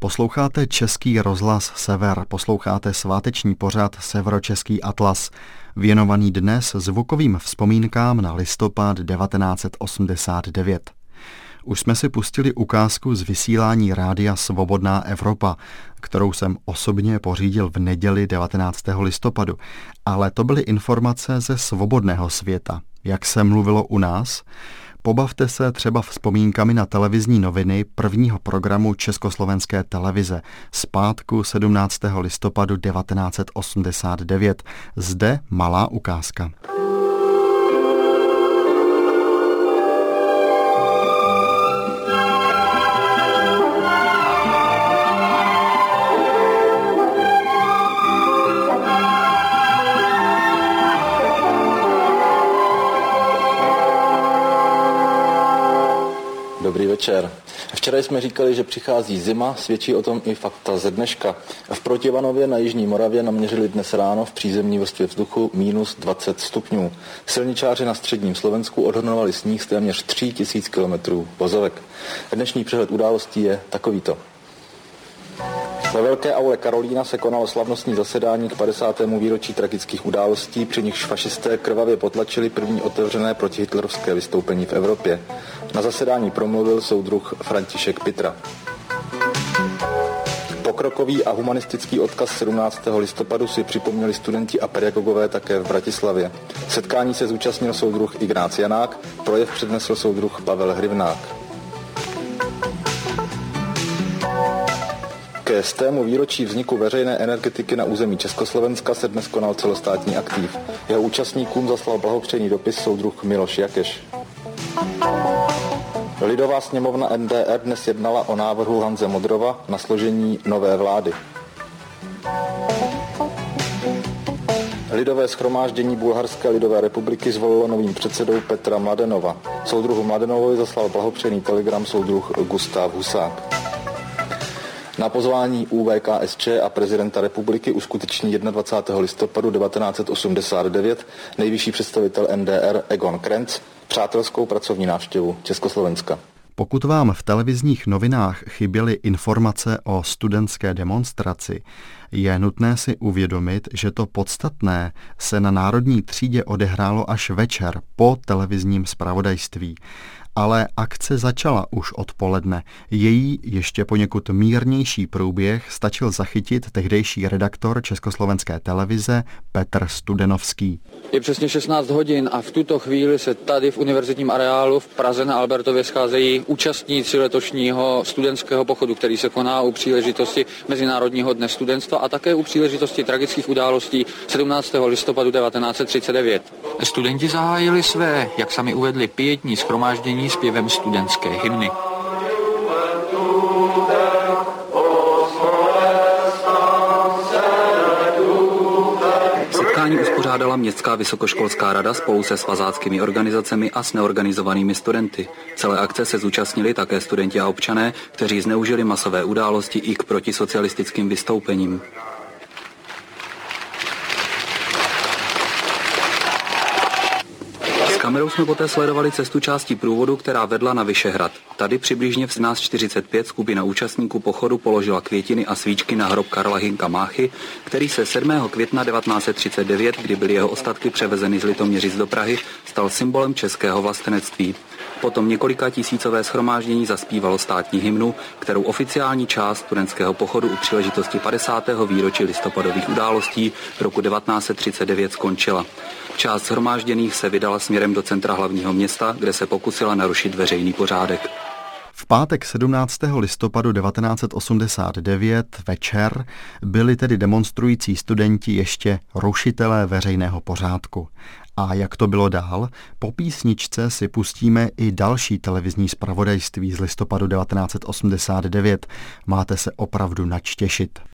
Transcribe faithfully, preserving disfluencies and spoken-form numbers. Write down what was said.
Posloucháte Český rozhlas Sever, posloucháte sváteční pořad Severočeský atlas, věnovaný dnes zvukovým vzpomínkám na listopad devatenáct osmdesát devět. Už jsme si pustili ukázku z vysílání rádia Svobodná Evropa, kterou jsem osobně pořídil v neděli devatenáctého listopadu, ale to byly informace ze svobodného světa. Jak se mluvilo u nás? Pobavte se třeba vzpomínkami na televizní noviny prvního programu Československé televize z pátku sedmnáctého listopadu devatenáct osmdesát devět. Zde malá ukázka. Dobrý večer. Včera jsme říkali, že přichází zima, svědčí o tom i fakta ze dneška. V Protivanově na Jižní Moravě naměřili dnes ráno v přízemní vrstvě vzduchu minus dvacet stupňů. Silničáři na středním Slovensku odhodnovali sníh z téměř tří tisíc kilometrů vozovek. Dnešní přehled událostí je takovýto. Ve velké aule Karolína se konalo slavnostní zasedání k padesátému výročí tragických událostí, při nichž fašisté krvavě potlačili první otevřené protihitlerovské vystoupení v Evropě. Na zasedání promluvil soudruh František Pitra. Pokrokový a humanistický odkaz sedmnáctého listopadu si připomněli studenti a pedagogové také v Bratislavě. Setkání se zúčastnil soudruh Ignác Janák, projev přednesl soudruh Pavel Hrivnák. Ke stému výročí vzniku veřejné energetiky na území Československa se dnes konal celostátní aktiv. Jeho účastníkům zaslal blahopřejný dopis soudruh Miloš Jakeš. Lidová sněmovna N D R dnes jednala o návrhu Hanze Modrova na složení nové vlády. Lidové shromáždění Bulharské lidové republiky zvolilo novým předsedou Petra Mladenova. Soudruhu Mladenovovi zaslal blahopřejný telegram soudruh Gustav Husák. Na pozvání U V K S Č a prezidenta republiky uskuteční dvacátého prvního listopadu devatenáct osmdesát devět nejvyšší představitel N D R Egon Krenz přátelskou pracovní návštěvu Československa. Pokud vám v televizních novinách chyběly informace o studentské demonstraci, je nutné si uvědomit, že to podstatné se na Národní třídě odehrálo až večer po televizním zpravodajství. Ale akce začala už odpoledne. Její ještě poněkud mírnější průběh stačil zachytit tehdejší redaktor Československé televize Petr Studenovský. Je přesně šestnáct hodin a v tuto chvíli se tady v univerzitním areálu v Praze na Albertově scházejí účastníci letošního studentského pochodu, který se koná u příležitosti Mezinárodního dne studentstva a také u příležitosti tragických událostí sedmnáctého listopadu devatenáct třicet devět. Studenti zahájili své, jak sami uvedli, pietní shromáždění zpěvem studentské hymny. Setkání uspořádala Městská vysokoškolská rada spolu se svazáckými organizacemi a s neorganizovanými studenty. Celé akce se zúčastnili také studenti a občané, kteří zneužili masové události i k protisocialistickým vystoupením. S kamerou jsme poté sledovali cestu části průvodu, která vedla na Vyšehrad. Tady přibližně v sedmnáct čtyřicet pět skupina účastníků pochodu položila květiny a svíčky na hrob Karla Hynka Máchy, který se sedmého května devatenáct třicet devět, kdy byly jeho ostatky převezeny z Litoměřic do Prahy, stal symbolem českého vlastenectví. Potom několika tisícové shromáždění zaspívalo státní hymnu, kterou oficiální část studentského pochodu u příležitosti padesátého výročí listopadových událostí roku devatenáct třicet devět skončila. Část shromážděných se vydala směrem do centra hlavního města, kde se pokusila narušit veřejný pořádek. V pátek sedmnáctého listopadu devatenáct osmdesát devět večer byli tedy demonstrující studenti ještě rušitelé veřejného pořádku. A jak to bylo dál? Po písničce si pustíme i další televizní zpravodajství z listopadu devatenáct osmdesát devět. Máte se opravdu nač těšit.